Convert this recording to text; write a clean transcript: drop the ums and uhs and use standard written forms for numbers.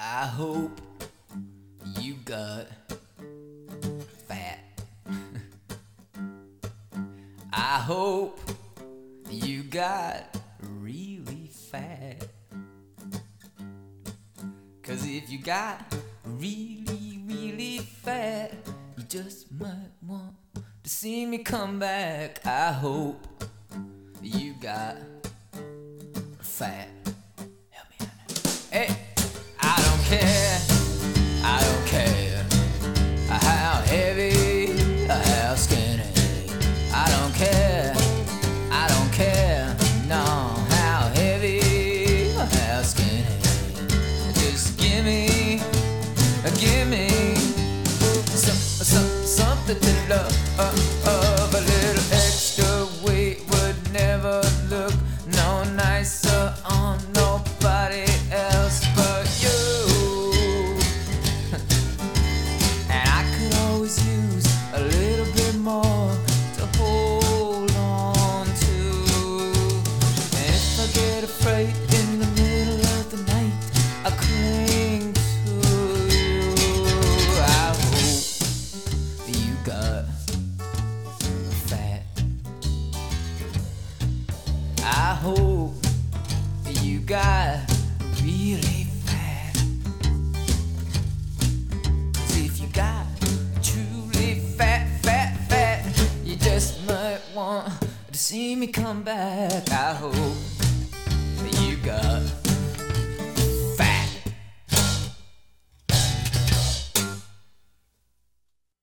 I hope you got fat. I hope you got really fat. 'Cause if you got really, really fat, you just might want to see me come back. I hope you got fat. Help me out. Hey, I don't care how heavy or how skinny. I don't care, no, how heavy or how skinny. Just give me something to love. A little extra weight would never look no nicer on nobody else but you. And I could always use a little bit more to hold on to. And if I get afraid in the middle of the night, I cling to you. I hope you got fat. I hope you got really fat. 'Cause if you got truly fat, you just might want to see me come back. I hope you got